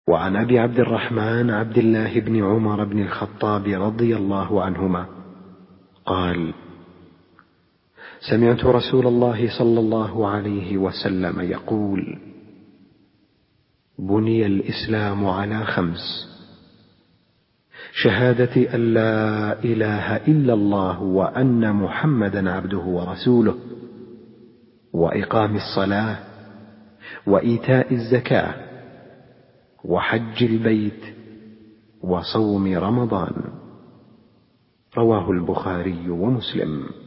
وعن أبي عبد الرحمن عبد الله بن عمر بن الخطاب رضي الله عنهما قال: سمعت رسول الله صلى الله عليه وسلم يقول: بني الإسلام على 5: شهادة أن لا إله إلا الله وأن محمدا عبده ورسوله، وإقام الصلاة، وإيتاء الزكاة، وحج البيت، وصوم رمضان. رواه البخاري ومسلم.